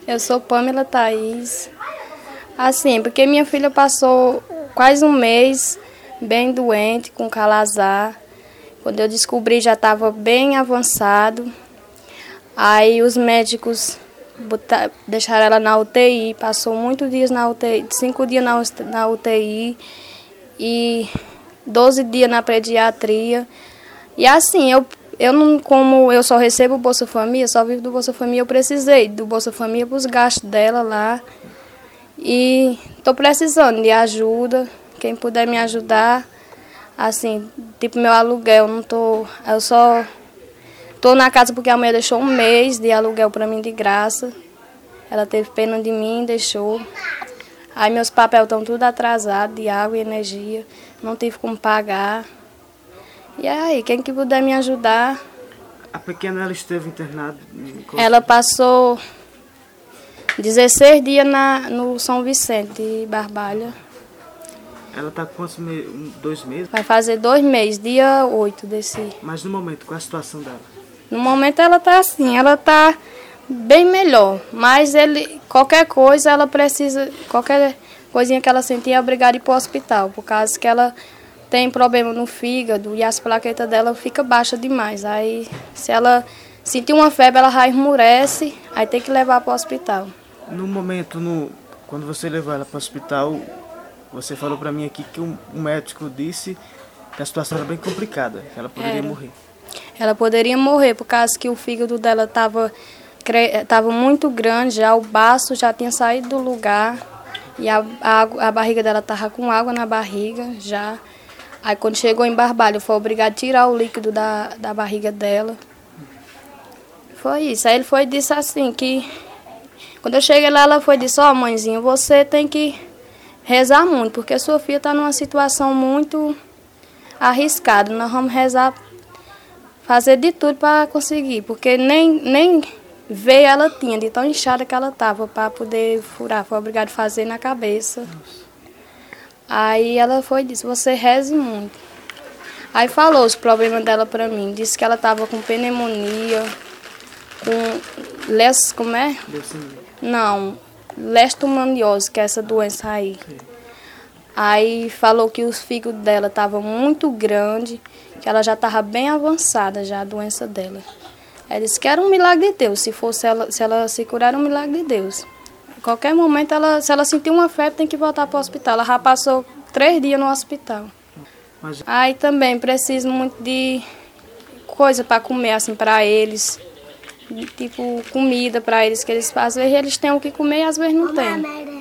Eu sou Pamela Thaís. Assim, porque minha filha passou quase um mês bem doente, com calazar. Quando eu descobri já estava bem avançado. Aí os médicos deixaram ela na UTI, passou muitos dias na UTI, 5 dias na UTI e 12 dias na pediatria. E assim, eu não, como eu só recebo o Bolsa Família, só vivo do Bolsa Família, eu precisei do Bolsa Família para os gastos dela lá. E estou precisando de ajuda, quem puder me ajudar. Assim, tipo meu aluguel, eu só estou na casa porque a mulher deixou um mês de aluguel para mim de graça. Ela teve pena de mim, deixou. Aí meus papéis estão tudo atrasados, de água e energia, não tive como pagar. E aí, quem que puder me ajudar. A pequena, ela esteve internada? Ela passou 16 dias no São Vicente de Barbalha. Ela está com quantos meses? 2 meses? Vai fazer 2 meses, dia 8 desse. Mas no momento, qual é a situação dela? No momento ela está assim, ela está bem melhor. Mas qualquer coisa, ela precisa, qualquer coisinha que ela sentir é obrigada a ir para o hospital. Por causa que ela tem problema no fígado e as plaquetas dela ficam baixas demais. Aí, se ela sentir uma febre, ela já esmurece, aí tem que levar para o hospital. No momento, quando você levou ela para o hospital, você falou para mim aqui que o médico disse que a situação era bem complicada, que ela poderia morrer. Ela poderia morrer, por causa que o fígado dela estava muito grande, já o baço já tinha saído do lugar, e a barriga dela estava com água na barriga já. Aí quando chegou em Barbalha, eu fui obrigada a tirar o líquido da barriga dela. Foi isso. Aí ele foi e disse assim que... Quando eu cheguei lá, ela foi e disse, mãezinha, você tem que rezar muito, porque sua filha está numa situação muito arriscada. Nós vamos rezar, fazer de tudo para conseguir, porque nem veio ela tinha, de tão inchada que ela estava para poder furar. Foi obrigada a fazer na cabeça. Aí ela foi e disse, você reze muito. Aí falou os problemas dela para mim. Disse que ela estava com pneumonia, com como é? Não, leishmaniose, que é essa doença aí. Aí falou que os fígados dela estavam muito grandes, que ela já estava bem avançada já a doença dela. Ela disse que era um milagre de Deus, se ela se curar era um milagre de Deus. A qualquer momento, se ela sentir uma febre, tem que voltar para o hospital. Ela já passou 3 dias no hospital. Aí também preciso muito de coisa para comer, assim, para eles. Tipo, comida para eles, que eles às vezes eles têm o que comer e às vezes não têm.